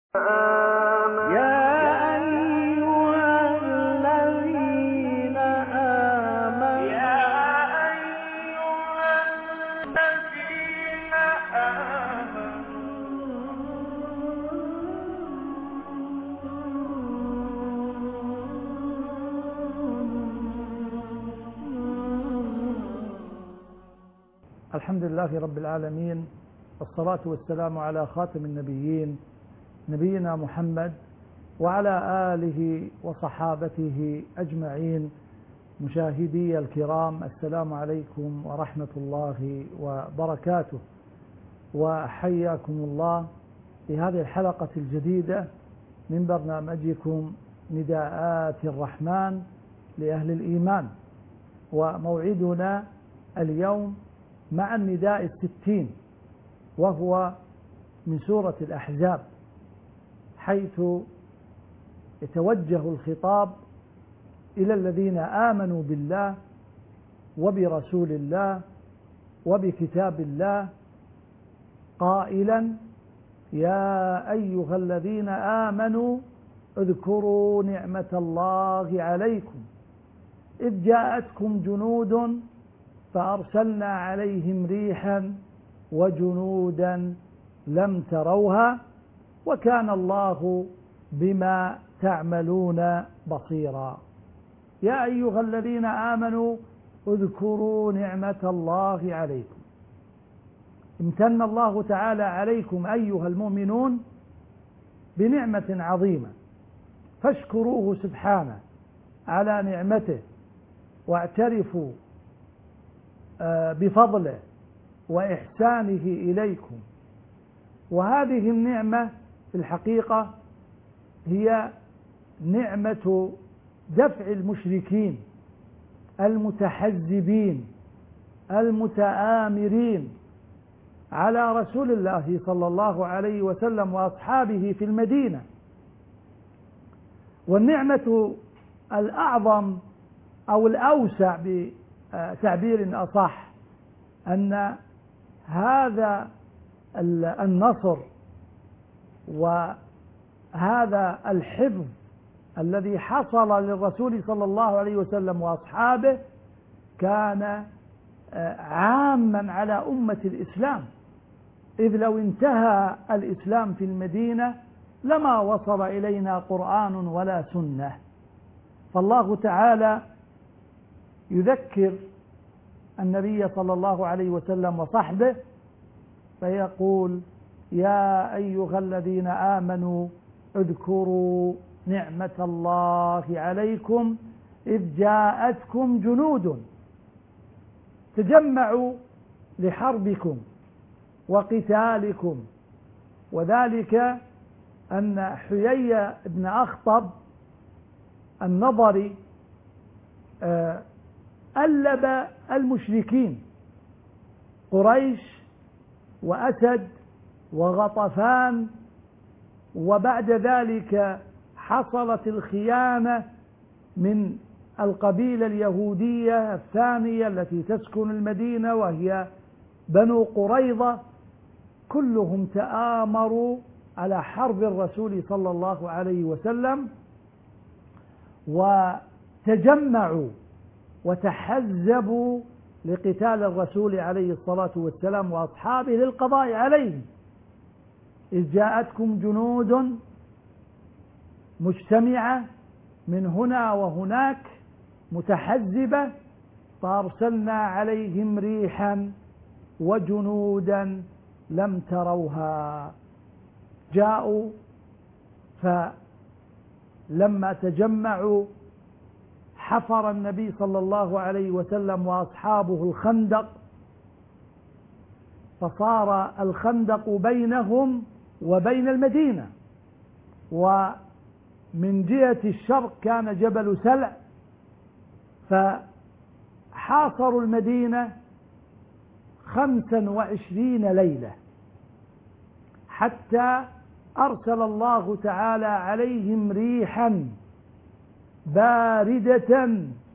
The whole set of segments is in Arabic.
الحمد لله رب العالمين، والصلاة والسلام على خاتم النبيين نبينا محمد وعلى آله وصحابته أجمعين. مشاهدي الكرام، السلام عليكم ورحمة الله وبركاته، وحياكم الله في هذه الحلقة الجديدة من برنامجكم نداءات الرحمن لأهل الإيمان. وموعدنا اليوم مع النداء 60، وهو من سورة الأحزاب، حيث يتوجه الخطاب إلى الذين آمنوا بالله وبرسول الله وبكتاب الله، قائلا: يا أيها الذين آمنوا اذكروا نعمة الله عليكم إذ جاءتكم جنود فأرسلنا عليهم ريحا وجنودا لم تروها وكان الله بما تعملون بصيرا. يا أيها الذين آمنوا اذكروا نعمة الله عليكم. امتن الله تعالى عليكم أيها المؤمنون بنعمة عظيمة، فاشكروه سبحانه على نعمته واعترفوا بفضله وإحسانه إليكم. وهذه النعمة في الحقيقة هي نعمة دفع المشركين المتحزبين المتآمرين على رسول الله صلى الله عليه وسلم وأصحابه في المدينة. والنعمة الأعظم أو الأوسع بتعبير أصح أن هذا النصر وهذا الحفظ الذي حصل للرسول صلى الله عليه وسلم وأصحابه كان عاما على أمة الإسلام، إذ لو انتهى الإسلام في المدينة لما وصل إلينا قرآن ولا سنة. فالله تعالى يذكر النبي صلى الله عليه وسلم وصحبه فيقول: يا أيها الذين آمنوا اذكروا نعمة الله عليكم إذ جاءتكم جنود تجمعوا لحربكم وقتالكم. وذلك أن حيي بن أخطب النضري ألب المشركين قريش وأسد وغطفان، وبعد ذلك حصلت الخيانة من القبيلة اليهودية الثانية التي تسكن المدينة وهي بنو قريظة. كلهم تآمروا على حرب الرسول صلى الله عليه وسلم وتجمعوا وتحزبوا لقتال الرسول عليه الصلاة والسلام وأصحابه للقضاء عليهم. إذ جاءتكم جنود مجتمعة من هنا وهناك متحزبة فأرسلنا عليهم ريحا وجنودا لم تروها. جاءوا فلما تجمعوا حفر النبي صلى الله عليه وسلم وأصحابه الخندق، فصار الخندق بينهم وبين المدينة، ومن جهة الشرق كان جبل سلع، فحاصروا المدينة 25 ليلة حتى أرسل الله تعالى عليهم ريحا باردة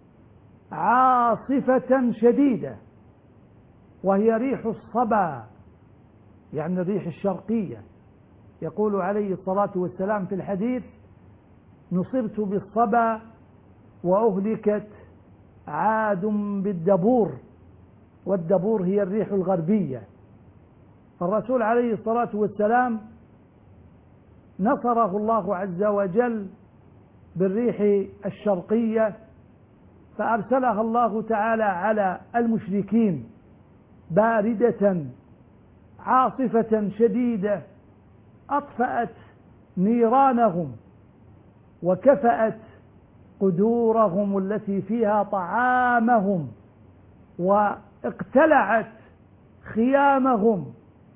عاصفة شديدة، وهي ريح الصبا، يعني الريح الشرقية. يقول عليه الصلاة والسلام في الحديث: نصبت بالصبا وأهلكت عاد بالدبور. والدبور هي الريح الغربية. فالرسول عليه الصلاة والسلام نصره الله عز وجل بالريح الشرقية، فأرسلها الله تعالى على المشركين باردة عاصفة شديدة، أطفأت نيرانهم وكفأت قدورهم التي فيها طعامهم، واقتلعت خيامهم،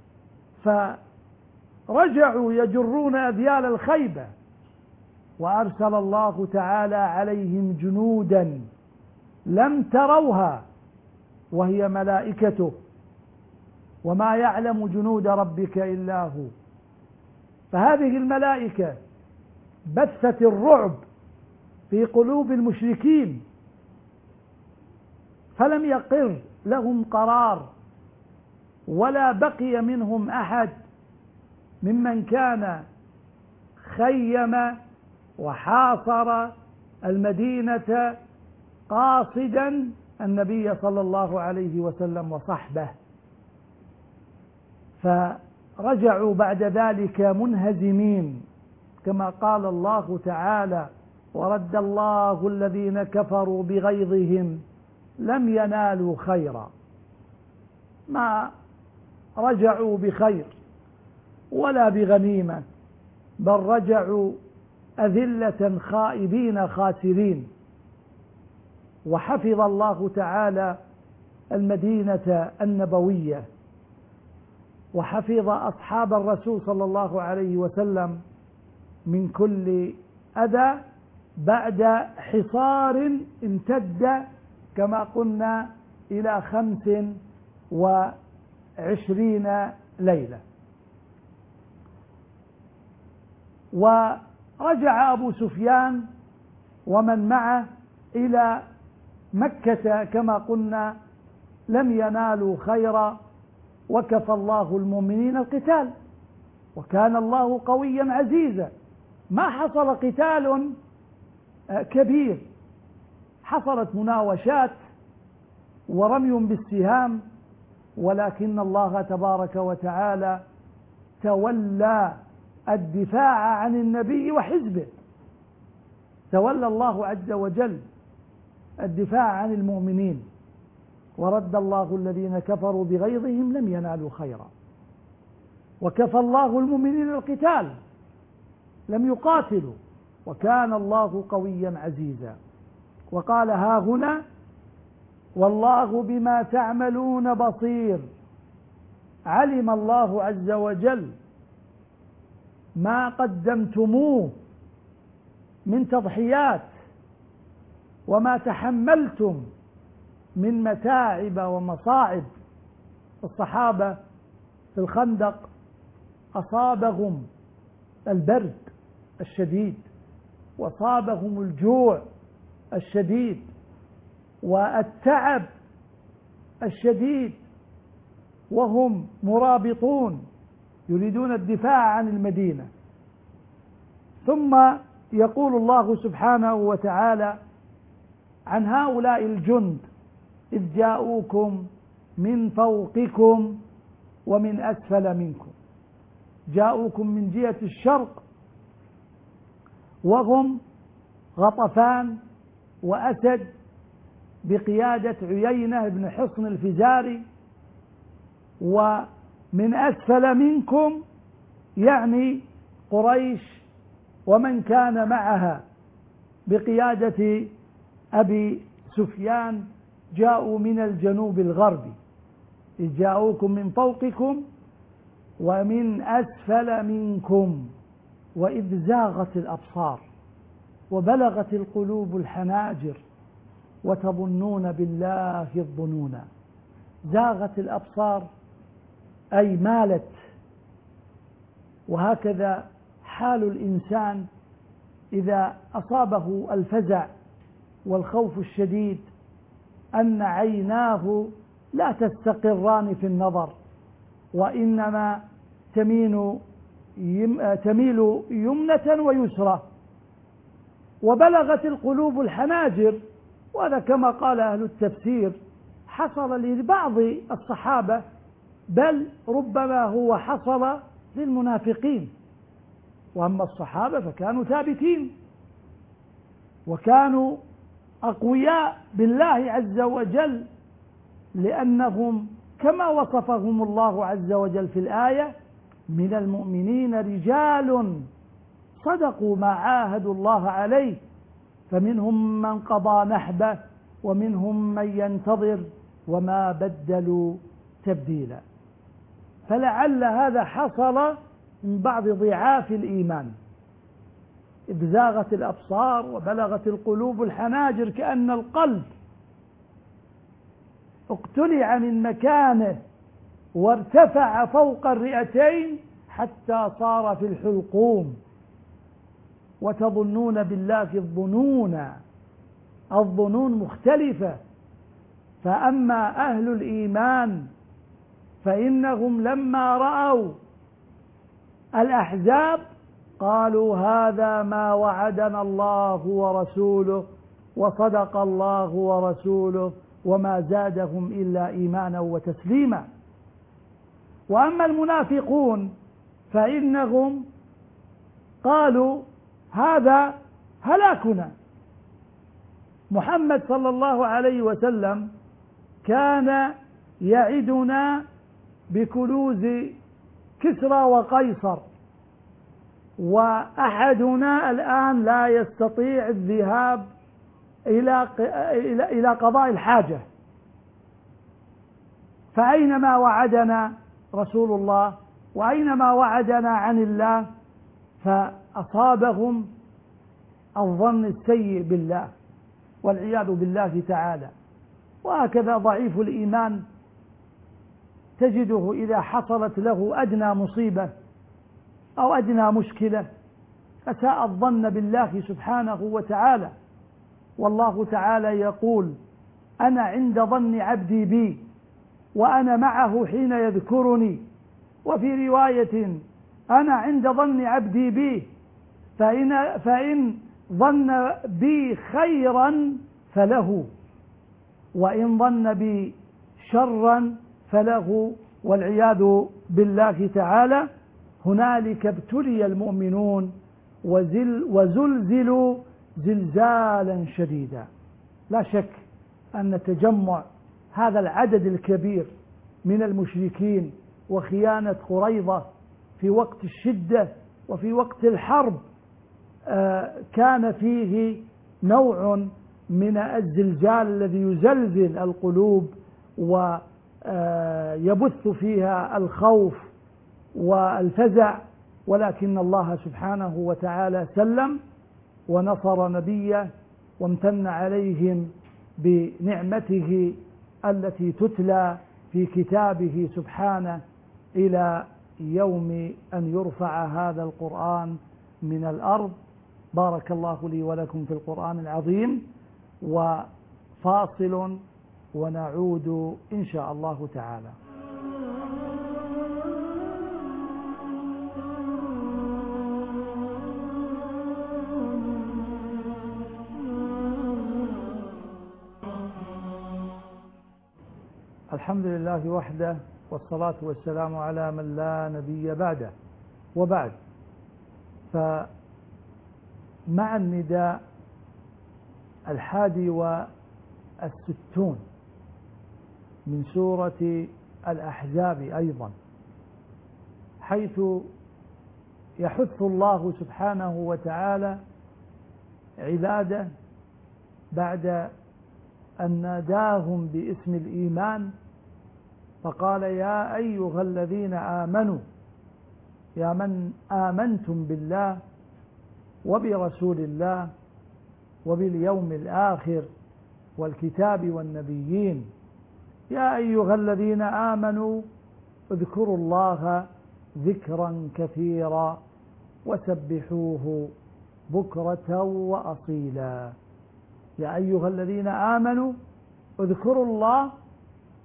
فرجعوا يجرون أذيال الخيبة. وأرسل الله تعالى عليهم جنودا لم تروها وهي ملائكته، وما يعلم جنود ربك إلا هو. فهذه الملائكة بثت الرعب في قلوب المشركين، فلم يقر لهم قرار، ولا بقي منهم أحد ممن كان خيم وحاصر المدينة قاصدا النبي صلى الله عليه وسلم وصحبه. فرجعوا بعد ذلك منهزمين، كما قال الله تعالى: ورد الله الذين كفروا بغيظهم لم ينالوا خيرا. ما رجعوا بخير ولا بغنيمة، بل رجعوا أذلة خائبين خاسرين. وحفظ الله تعالى المدينة النبوية، وحفظ أصحاب الرسول صلى الله عليه وسلم من كل أذى بعد حصار امتد كما قلنا إلى 25 ليلة. ورجع أبو سفيان ومن معه إلى مكة كما قلنا، لم ينالوا خيرا، وكفى الله المؤمنين القتال، وكان الله قويا عزيزا. ما حصل قتال كبير، حصلت مناوشات ورمي بالسهام، ولكن الله تبارك وتعالى تولى الدفاع عن النبي وحزبه. تولى الله عز وجل الدفاع عن المؤمنين. ورد الله الذين كفروا بغيظهم لم ينالوا خيرا، وكفى الله المؤمنين القتال، لم يقاتلوا، وكان الله قويا عزيزا. وقال: ها هنا والله بما تعملون بصير. علم الله عز وجل ما قدمتموه من تضحيات، وما تحملتم من متاعب ومصاعب. الصحابة في الخندق أصابهم البرد الشديد، وأصابهم الجوع الشديد والتعب الشديد، وهم مرابطون يريدون الدفاع عن المدينة. ثم يقول الله سبحانه وتعالى عن هؤلاء الجند: إذ جاءوكم من فوقكم ومن أسفل منكم. جاءوكم من جهة الشرق وهم غطفان وأسد بقيادة عيينة بن حصن الفزاري، ومن أسفل منكم يعني قريش ومن كان معها بقيادة أبي سفيان، جاءوا من الجنوب الغربي. إذ جاءوكم من فوقكم ومن أسفل منكم وإذ زاغت الأبصار وبلغت القلوب الحناجر وتظنون بالله الظنونا. زاغت الأبصار أي مالت. وهكذا حال الإنسان إذا أصابه الفزع والخوف الشديد، أن عيناه لا تستقران في النظر، وإنما تمين تميل يمنة ويسرى، وبلغت القلوب الحناجر. وهذا كما قال أهل التفسير حصل لبعض الصحابة، بل ربما هو حصل للمنافقين، وأما الصحابة فكانوا ثابتين وكانوا أقوياء بالله عز وجل، لأنهم كما وصفهم الله عز وجل في الآية: من المؤمنين رجال صدقوا ما عاهدوا الله عليه فمنهم من قضى نحبه ومنهم من ينتظر وما بدلوا تبديلا. فلعل هذا حصل من بعض ضعاف الإيمان، إذ زاغت الأبصار وبلغت القلوب الحناجر، كأن القلب اقتلع من مكانه وارتفع فوق الرئتين حتى صار في الحلقوم. وتظنون بالله الظنون مختلفة. فأما أهل الإيمان فإنهم لما رأوا الأحزاب قالوا: هذا ما وعدنا الله ورسوله وصدق الله ورسوله وما زادهم إلا إيمانا وتسليما. وأما المنافقون فإنهم قالوا: هذا هلاكنا. محمد صلى الله عليه وسلم كان يعدنا بكنوز كسرى وقيصر، وأحدنا الآن لا يستطيع الذهاب إلى قضاء الحاجة، فأينما وعدنا رسول الله وأينما وعدنا عن الله فأصابهم الظن السيء بالله والعياذ بالله تعالى. وهكذا ضعيف الإيمان تجده إذا حصلت له أدنى مصيبة أو أدنى مشكلة أساء الظن بالله سبحانه وتعالى. والله تعالى يقول: أنا عند ظن عبدي بي وأنا معه حين يذكرني. وفي رواية: أنا عند ظن عبدي بي فإن ظن بي خيرا فله وإن ظن بي شرا فله، والعياذ بالله تعالى. هنالك ابتلي المؤمنون وزلزلوا زلزالا شديدا. لا شك أن تجمع هذا العدد الكبير من المشركين وخيانة قريظة في وقت الشدة وفي وقت الحرب كان فيه نوع من الزلزال الذي يزلزل القلوب ويبث فيها الخوف والفزع. ولكن الله سبحانه وتعالى سلم ونصر نبيه وامتن عليهم بنعمته التي تتلى في كتابه سبحانه إلى يوم أن يرفع هذا القرآن من الأرض. بارك الله لي ولكم في القرآن العظيم. وفاصل ونعود إن شاء الله تعالى. الحمد لله وحده، والصلاة والسلام على من لا نبي بعده. وبعد، فمع النداء 61 من سورة الأحزاب أيضا، حيث يحث الله سبحانه وتعالى عباده بعد أن ناداهم باسم الإيمان فقال: يا أيها الذين آمنوا، يا من آمنتم بالله وبرسول الله وباليوم الآخر والكتاب والنبيين، يا أيها الذين آمنوا اذكروا الله ذكرا كثيرا وسبحوه بكرة وأصيلا. يا أيها الذين آمنوا اذكروا الله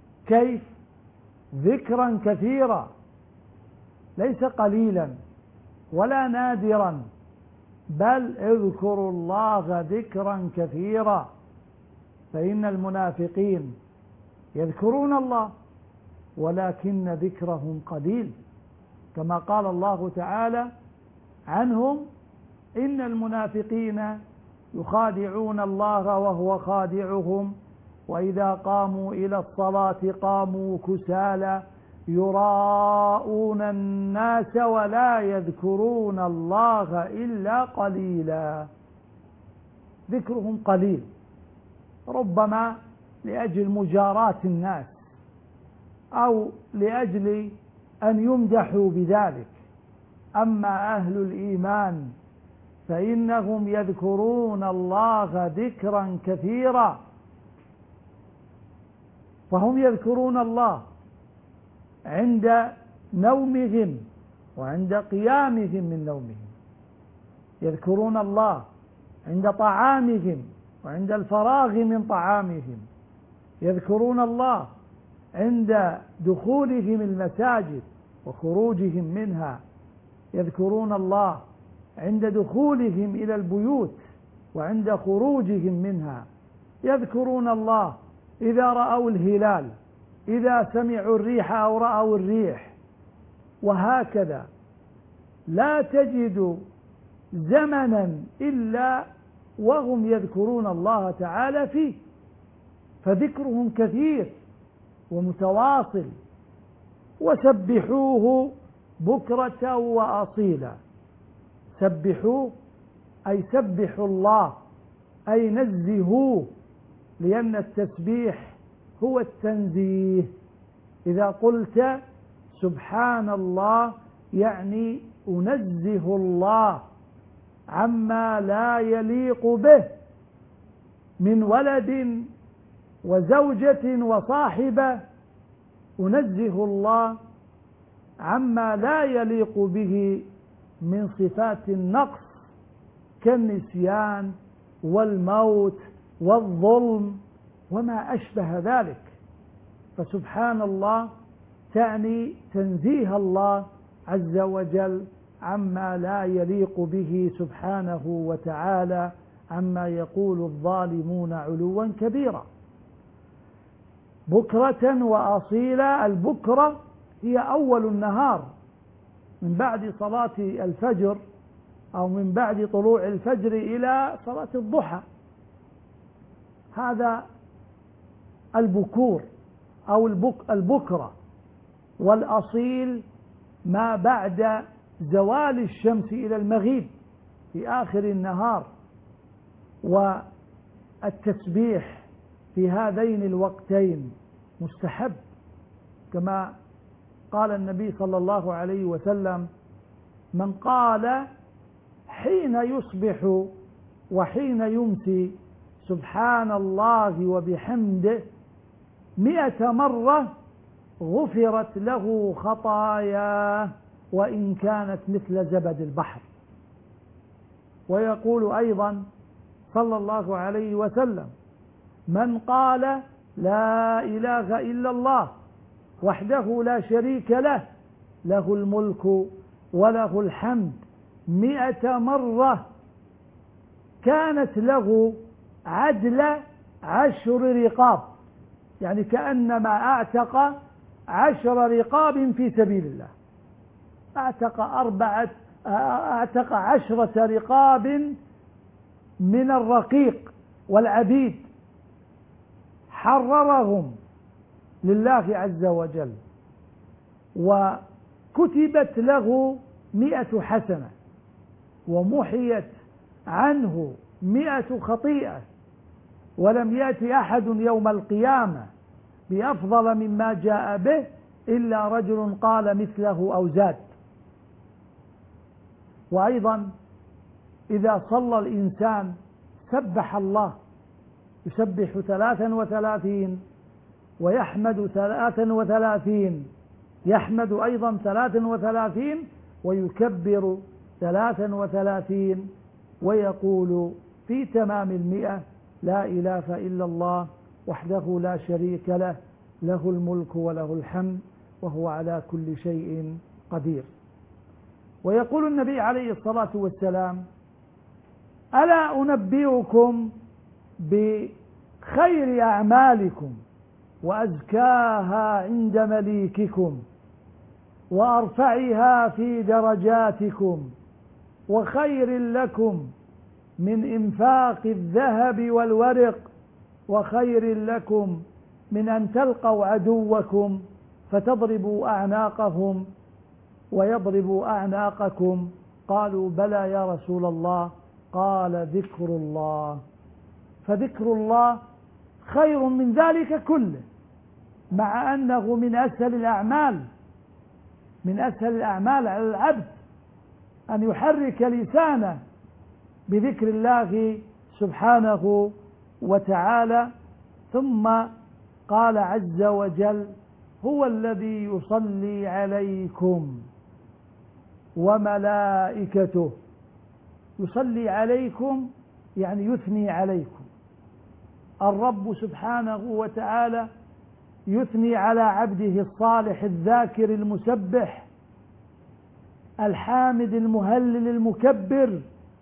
كيف؟ ذكرا كثيرا، ليس قليلا، ولا نادرا، بل اذكروا الله ذكرا كثيرا. فإن المنافقين يذكرون الله ولكن ذكرهم قليل، كما قال الله تعالى عنهم: إن المنافقين يخادعون الله وهو خادعهم وإذا قاموا إلى الصلاة قاموا كسالى يراءون الناس ولا يذكرون الله إلا قليلا. ذكرهم قليل، ربما لأجل مجاراة الناس أو لأجل أن يمدحوا بذلك. أما أهل الإيمان فإنهم يذكرون الله ذكرا كثيرا، فهم يذكرون الله عند نومهم وعند قيامهم من نومهم، يذكرون الله عند طعامهم وعند الفراغ من طعامهم، يذكرون الله عند دخولهم المساجد وخروجهم منها، يذكرون الله عند دخولهم إلى البيوت وعند خروجهم منها، يذكرون الله إذا رأوا الهلال، إذا سمعوا الريح أو رأوا الريح، وهكذا. لا تجد زمنا إلا وهم يذكرون الله تعالى فيه، فذكرهم كثير ومتواصل. وسبحوه بكرة وأصيلا. سبحوه أي سبحوا الله، أي نزهوه، لأن التسبيح هو التنزيه. إذا قلت سبحان الله يعني أنزه الله عما لا يليق به من ولد وزوجة وصاحبة، أنزه الله عما لا يليق به من صفات النقص كالنسيان والموت والظلم وما أشبه ذلك. فسبحان الله تعني تنزيه الله عز وجل عما لا يليق به سبحانه وتعالى، عما يقول الظالمون علوا كبيرا. بكرة وأصيلا. البكرة هي أول النهار من بعد صلاة الفجر أو من بعد طلوع الفجر إلى صلاة الضحى، هذا البكور أو البكرة. والأصيل ما بعد زوال الشمس إلى المغيب في آخر النهار. والتسبيح في هذين الوقتين مستحب، كما قال النبي صلى الله عليه وسلم: من قال حين يصبح وحين يمسي سبحان الله وبحمده 100 مرة غفرت له خطاياه وإن كانت مثل زبد البحر. ويقول أيضا صلى الله عليه وسلم: من قال لا إله إلا الله وحده لا شريك له له الملك وله الحمد 100 مرة كانت له عدل 10 رقاب، يعني كأنما أعتق 10 رقاب في سبيل الله. أعتق 10 رقاب من الرقيق والعبيد، حررهم لله عز وجل، وكتبت له 100 حسنة، ومحيت عنه 100 خطيئة، ولم يأتي أحد يوم القيامة بأفضل مما جاء به إلا رجل قال مثله أو زاد. وأيضا إذا صلى الإنسان سبح الله، يسبح 33 ويحمد 33، يحمد أيضا 33 ويكبر 33، ويقول في تمام 100: لا إله إلا الله وحده لا شريك له له الملك وله الحمد وهو على كل شيء قدير. ويقول النبي عليه الصلاة والسلام: ألا أنبئكم بخير أعمالكم وأزكاها عند مليككم وأرفعها في درجاتكم وخير لكم من إنفاق الذهب والورق وخير لكم من أن تلقوا عدوكم فتضربوا أعناقهم ويضربوا أعناقكم؟ قالوا: بلى يا رسول الله. قال: ذكر الله. فذكر الله خير من ذلك كله، مع أنه من أسهل الأعمال، من أسهل الأعمال على العبد أن يحرك لسانه بذكر الله سبحانه وتعالى. ثم قال عز وجل: هو الذي يصلي عليكم وملائكته. يصلي عليكم يعني يثني عليكم. الرب سبحانه وتعالى يثني على عبده الصالح الذاكر المسبح الحامد المهلل المكبر،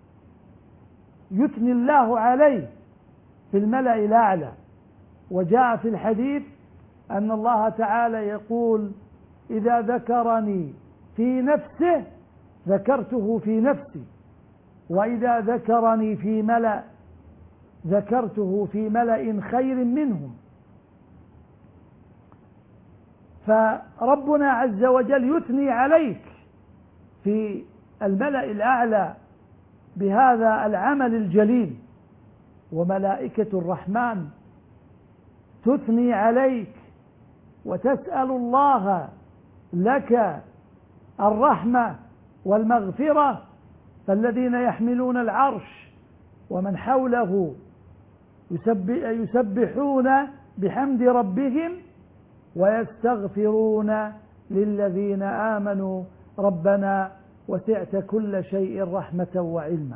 يثني الله عليه في الملأ الأعلى. وجاء في الحديث أن الله تعالى يقول: إذا ذكرني في نفسه ذكرته في نفسي، وإذا ذكرني في ملأ ذكرته في ملأ خير منهم. فربنا عز وجل يثني عليك في الملأ الأعلى بهذا العمل الجليل، وملائكة الرحمن تثني عليك وتسأل الله لك الرحمة والمغفرة. فالذين يحملون العرش ومن حوله يسبحون بحمد ربهم ويستغفرون للذين آمنوا ربنا وسعت كل شيء رحمة وعلما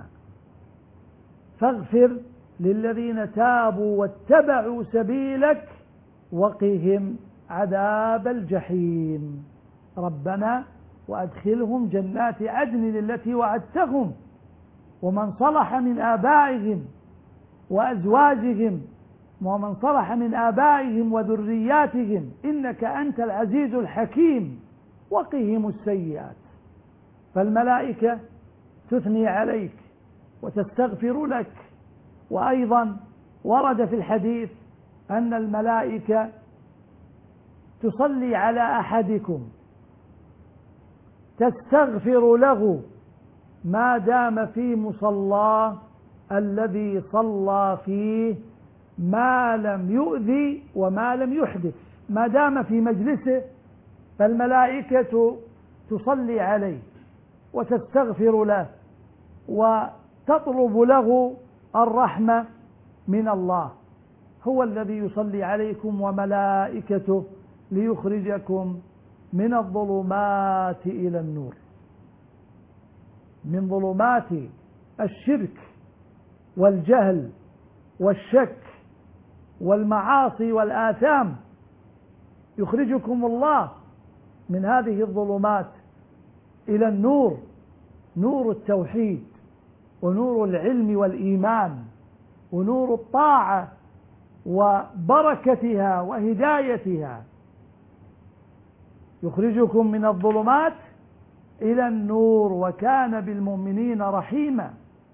فاغفر للذين تابوا واتبعوا سبيلك وقهم عذاب الجحيم. ربنا وأدخلهم جنات عدن التي وعدتهم ومن صلح من آبائهم وأزواجهم ومن صلح من آبائهم وذرياتهم إنك أنت العزيز الحكيم وقهم السيئات. فالملائكة تثني عليك وتستغفر لك. وأيضا ورد في الحديث أن الملائكة تصلي على أحدكم تستغفر له ما دام في مصلاه الذي صلى فيه ما لم يؤذي وما لم يحدث. ما دام في مجلسه فالملائكة تصلي عليه وتستغفر له وتطلب له الرحمة من الله. هو الذي يصلي عليكم وملائكته ليخرجكم من الظلمات إلى النور، من ظلمات الشرك والجهل والشك والمعاصي والآثام. يخرجكم الله من هذه الظلمات إلى النور، نور التوحيد ونور العلم والإيمان ونور الطاعة وبركتها وهدايتها. يخرجكم من الظلمات إلى النور وكان بالمؤمنين رحيما.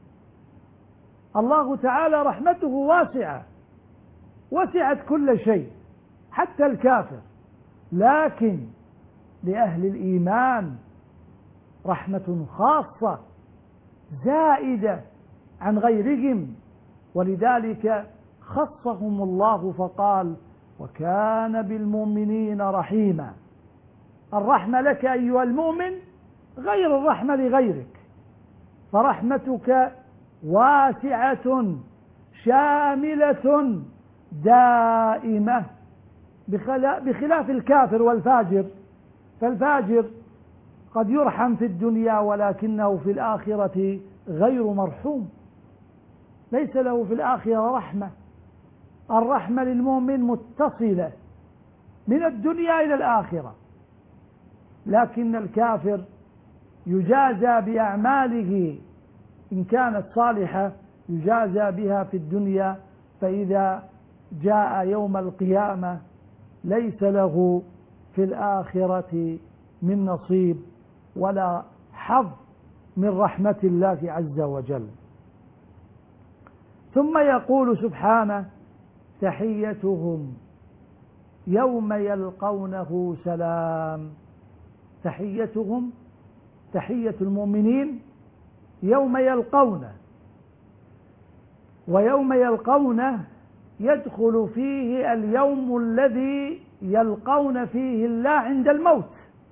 الله تعالى رحمته واسعة، وسعت كل شيء حتى الكافر، لكن لأهل الإيمان رحمة خاصة زائدة عن غيرهم، ولذلك خصهم الله فقال: وكان بالمؤمنين رحيما. الرحمة لك أيها المؤمن غير الرحمة لغيرك، فرحمتك واسعة شاملة دائمة، بخلاف الكافر والفاجر. فالفاجر قد يرحم في الدنيا ولكنه في الآخرة غير مرحوم، ليس له في الآخرة رحمة. الرحمة للمؤمن متصلة من الدنيا إلى الآخرة، لكن الكافر يجازى بأعماله إن كانت صالحة يجازى بها في الدنيا، فإذا جاء يوم القيامة ليس له في الآخرة من نصيب ولا حظ من رحمة الله عز وجل. ثم يقول سبحانه: تحيتهم يوم يلقونه سلام. تحيتهم تحية المؤمنين يوم يلقونه، ويوم يلقونه يدخل فيه اليوم الذي يلقون فيه الله عند الموت،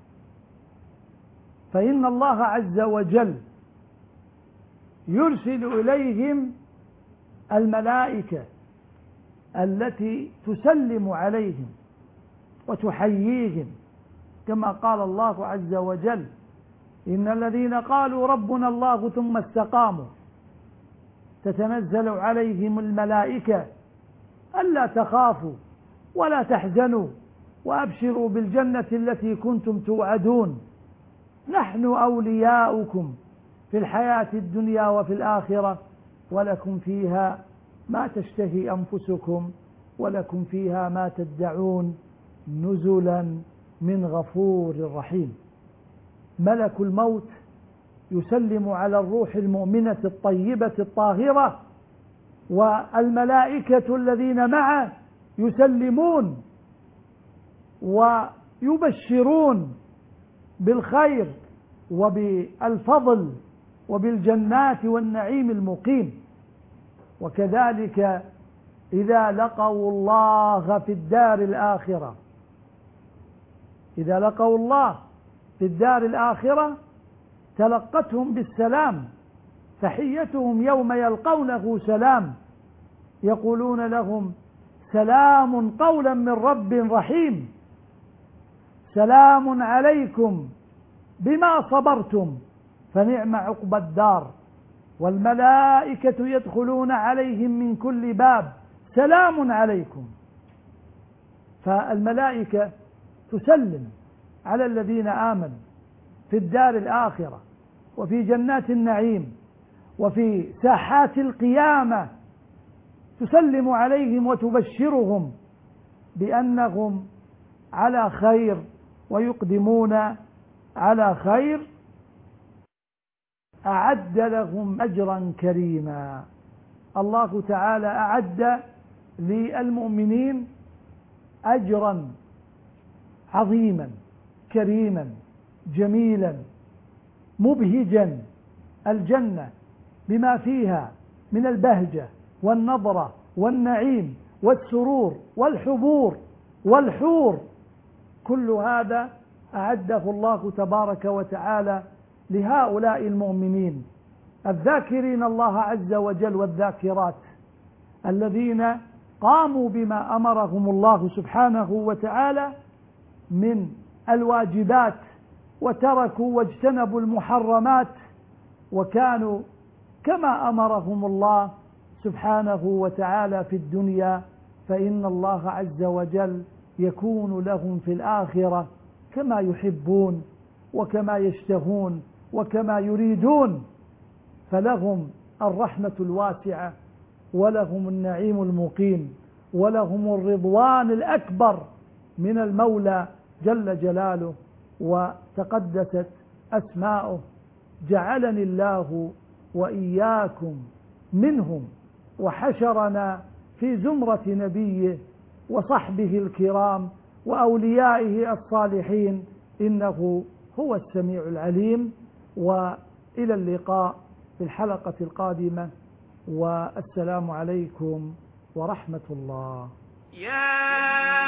فإن الله عز وجل يرسل إليهم الملائكة التي تسلم عليهم وتحييهم، كما قال الله عز وجل: إن الذين قالوا ربنا الله ثم استقاموا تتنزل عليهم الملائكة ألا تخافوا ولا تحزنوا وأبشروا بالجنة التي كنتم توعدون، نحن أولياؤكم في الحياة الدنيا وفي الآخرة، ولكم فيها ما تشتهي أنفسكم ولكم فيها ما تدعون، نزلا من غفور رحيم. ملك الموت يسلم على الروح المؤمنة الطيبة الطاهرة، والملائكة الذين معه يسلمون ويبشرون بالخير وبالفضل وبالجنات والنعيم المقيم. وكذلك إذا لقوا الله في الدار الآخرة، إذا لقوا الله في الدار الآخرة تلقتهم بالسلام، تحيتهم يوم يلقونه سلام، يقولون لهم: سلام قولا من رب رحيم، سلام عليكم بما صبرتم فنعم عقبى الدار، والملائكة يدخلون عليهم من كل باب سلام عليكم. فالملائكة تسلم على الذين آمنوا في الدار الآخرة وفي جنات النعيم وفي ساحات القيامة، تسلم عليهم وتبشرهم بأنهم على خير ويقدمون على خير، أعد لهم أجرا كريما. الله تعالى أعد للمؤمنين أجرا عظيما كريما جميلا مبهجا، الجنة بما فيها من البهجة والنظرة والنعيم والسرور والحبور والحور، كل هذا أعده الله تبارك وتعالى لهؤلاء المؤمنين الذاكرين الله عز وجل والذاكرات، الذين قاموا بما أمرهم الله سبحانه وتعالى من الواجبات وتركوا واجتنبوا المحرمات، وكانوا كما أمرهم الله سبحانه وتعالى في الدنيا، فإن الله عز وجل يكون لهم في الآخرة كما يحبون وكما يشتهون وكما يريدون، فلهم الرحمة الواسعة ولهم النعيم المقيم ولهم الرضوان الأكبر من المولى جل جلاله وتقدست أسماؤه. جعلني الله وإياكم منهم، وحشرنا في زمرة نبيه وصحبه الكرام وأوليائه الصالحين، إنه هو السميع العليم. وإلى اللقاء في الحلقة القادمة، والسلام عليكم ورحمة الله.